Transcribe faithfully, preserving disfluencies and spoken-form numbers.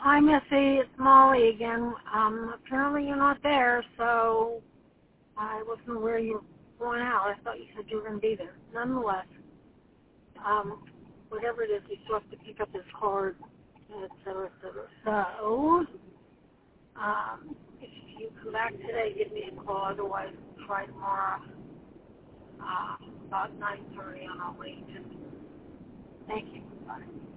Hi, Missy. It's Molly again. Um, apparently you're not there, so I wasn't aware you were going out. I thought you said you were going to be there. Nonetheless, um, whatever it is, we still have to pick up this card, et cetera, et cetera. So, um, if you come back today, give me a call. Otherwise, try tomorrow uh, about nine thirty, and I'll wait. Thank you. Bye.